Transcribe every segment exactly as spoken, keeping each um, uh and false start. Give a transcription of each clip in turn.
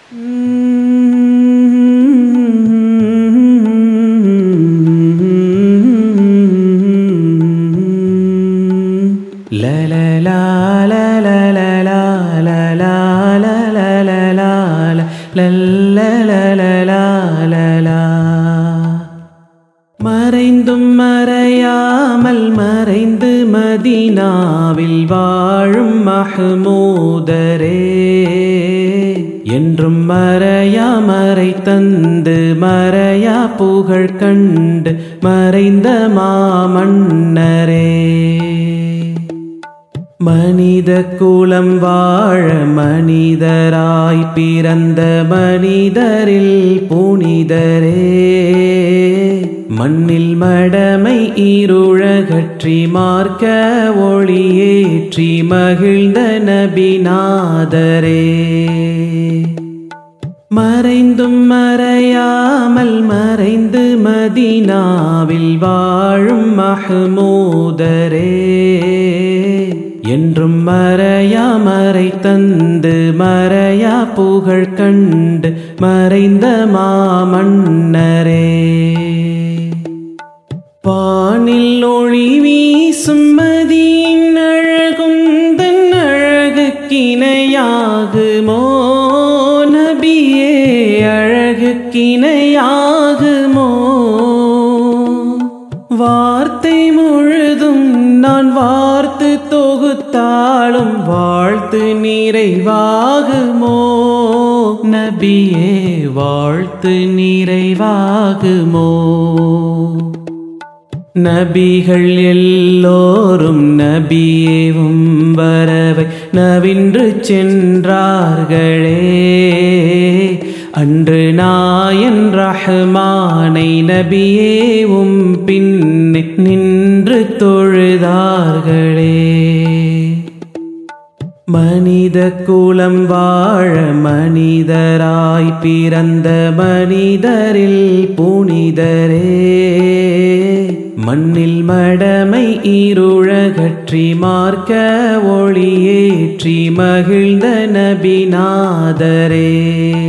மறைந்தும் மறையாமல் மறைந்து மதீனாவில் வாழும் மஹ்மூதரே, என்றும் மறையா மறை தந்து மறையா புகழ் கண்டு மறைந்த மாமன்னரே. மனித குலம் வாழ மனிதராய் பிறந்த மனிதரில் புனிதரே, மண்ணில் மடமை இருளகற்றி மார்க்க ஒளியேற்றி மகிழ்ந்த நபிநாதரே. மறைந்தும் மறையாமல் மறைந்து மதீனாவில் வாழும் மஹ்மூதரே, என்றும் மறையா மறை தந்து மறையா புகழ் கண்டு மறைந்த மாமன்னரே. வானில் ஒளி வீசும் மதியின் அழகும் தன் அழகுக்கிணையாகுமோ நபியே, அழகுக்கிணையாகுமோ? வார்த்தை முழுதும் நான் வார்த்து தொகுத்தாலும் வாழ்த்து நிறைவாகுமோ நபியே, வாழ்த்து நிறைவாகுமோ? நபிகள் எல்லோரும் நபியேவும் வரவை நவின்று சென்றார்களே, அன்று நாயன் ரஹ்மானை நபியேவும் பின்னே நின்று தொழுதார்களே. மனித குலம் வாழ மனிதராய் பிறந்த மனிதரில் புனிதரே, மண்ணில் மடமை இருளகற்றி மார்க்க ஒளியேற்றி மகிழ்ந்த நபிநாதரே.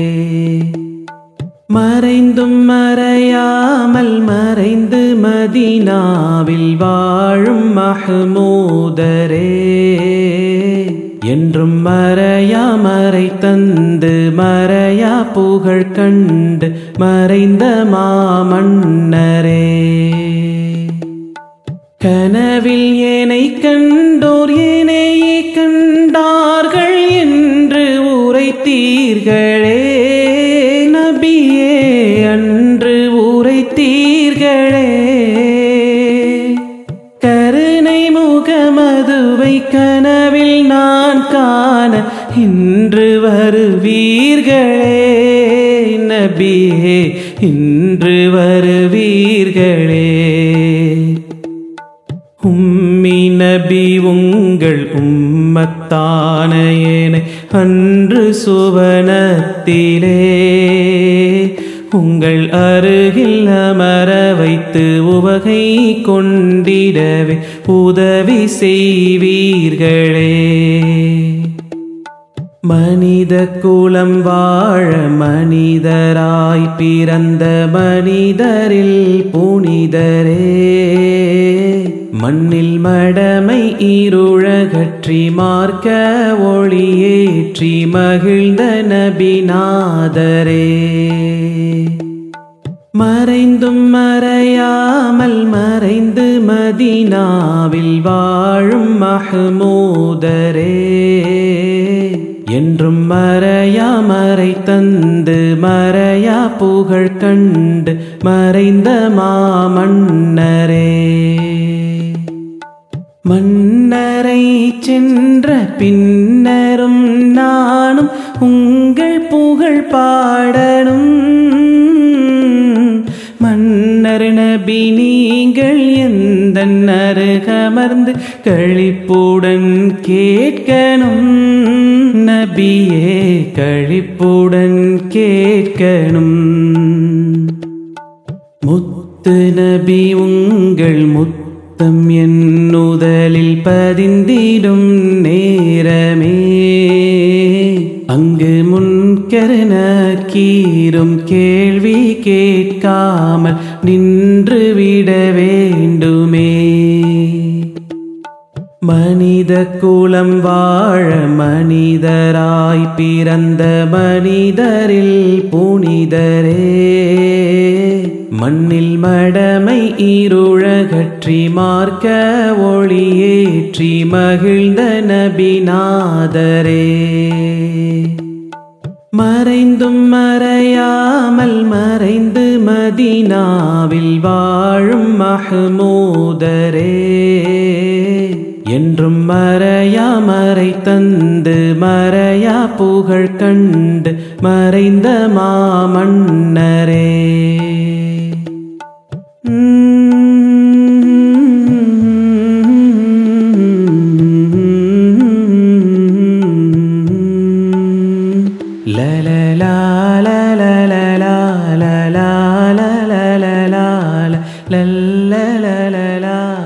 மறைந்தும் மறையாமல் மறைந்து மதீனாவில் வாழும் மஹ்மூதரே, என்றும் மறையா மறை தந்து மறையா புகழ் கண்டு மறைந்த மாமன்னரே. கனவில் ஏனை கண்டோர் ஏனையே கண்டார்கள் என்று உரைத்தீர்களே நபியே, அன்று உரைத்தீர்களே. கருணை முகமதுவை கனவில் நான் காண இன்று வருவீர்களே நபியே, இன்று வருவீர்களே. உம்மி நபி உங்கள் உம்மத்தான ஏனை அன்று சுவனத்திலே உங்கள் அருகில் அமர வைத்து உவகை கொண்டிடவே உதவி செய்வீர்களே. மனித குலம் வாழ மனிதராய் பிறந்த மனிதரில் புனிதரே, மண்ணில் மடமை இருளகற்றி மார்க்க ஒளியேற்றி மகிழ்ந்த நபிநாதரே. மறைந்தும் மறையாமல் மறைந்து மதீனாவில் வாழும் மஹ்மூதரே, என்றும் மறையா மறை தந்து மறையா புகழ் கண்டு மறைந்த மாமன்னரே. மன்னரை சென்ற பின்னரும் நானும் உங்கள் புகழ் பாடணும். மன்னர் நபி நீங்கள் எந்த அருகமர்ந்து களிப்புடன் கேட்கணும் நபியே, களிப்புடன் கேட்கணும். முத்து நபி உங்கள் முத்தம் என் உதலில் பதிந்திடும் நேரமே, அங்கு முன் முன்கர் நக்கீரும் கேள்வி கேட்காமல் நின்று விட வேண்டுமே. மனித குலம் வாழ மனிதராய் பிறந்த மனிதரில் புனிதரே, மண்ணில் மடமை இருளகற்றி மார்க்க ஒளியேற்றி மகிழ்ந்த நபிநாதரே. மறைந்தும் மறையாமல் மறைந்து மதீனாவில் வாழும் மஹ்மூதரே, என்றும் மறையா மறை தந்து மறையா புகழ் கண்டு மறைந்த மாமன்னரே. லலலா லலலா லலலா லலலா லலலா